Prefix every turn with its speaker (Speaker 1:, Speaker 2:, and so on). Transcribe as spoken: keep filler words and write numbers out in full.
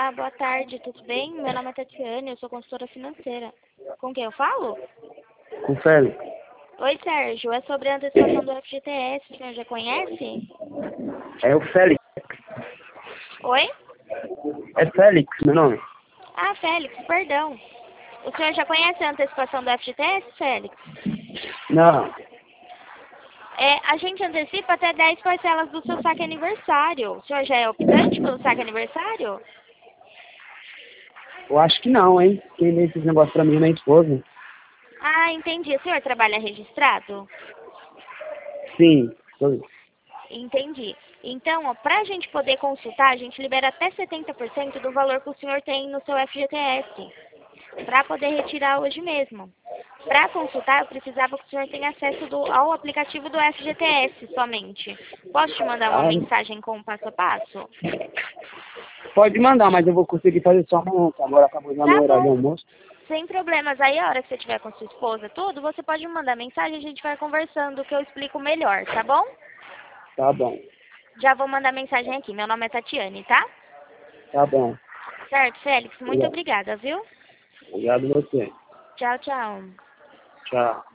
Speaker 1: Olá, boa tarde, tudo bem? Meu nome é Tatiane, eu sou consultora financeira. Com quem eu falo?
Speaker 2: Com o Félix.
Speaker 1: Oi, Sérgio, é sobre a antecipação do F G T S, o senhor já conhece?
Speaker 2: É o Félix.
Speaker 1: Oi?
Speaker 2: É Félix, meu nome.
Speaker 1: Ah, Félix, perdão. O senhor já conhece a antecipação do F G T S, Félix?
Speaker 2: Não.
Speaker 1: É, a gente antecipa até dez parcelas do seu saque aniversário. O senhor já é optante pelo saque aniversário?
Speaker 2: Eu acho que não, hein? Quem vê esses negócios pra mim é minha esposa.
Speaker 1: Ah, entendi. O senhor trabalha registrado?
Speaker 2: Sim. Tô-
Speaker 1: Entendi. Então, ó, para a gente poder consultar, a gente libera até setenta por cento do valor que o senhor tem no seu F G T S, para poder retirar hoje mesmo. Para consultar, eu precisava que o senhor tenha acesso do- ao aplicativo do F G T S somente. Posso te mandar uma
Speaker 2: Ah,
Speaker 1: mensagem com o passo a passo?
Speaker 2: pode mandar, mas eu vou conseguir fazer só amanhã, que agora acabou já
Speaker 1: Tá
Speaker 2: meu horário de
Speaker 1: bom.
Speaker 2: almoço.
Speaker 1: Sem problemas. Aí, a hora que você tiver com sua esposa, tudo, você pode me mandar mensagem e a gente vai conversando, que eu explico melhor, tá bom?
Speaker 2: Tá bom.
Speaker 1: Já vou mandar mensagem aqui. Meu nome é Tatiane, tá?
Speaker 2: Tá bom.
Speaker 1: Certo, Félix. Muito
Speaker 2: Obrigado.
Speaker 1: obrigada, viu?
Speaker 2: Obrigado a você.
Speaker 1: Tchau, tchau.
Speaker 2: Tchau.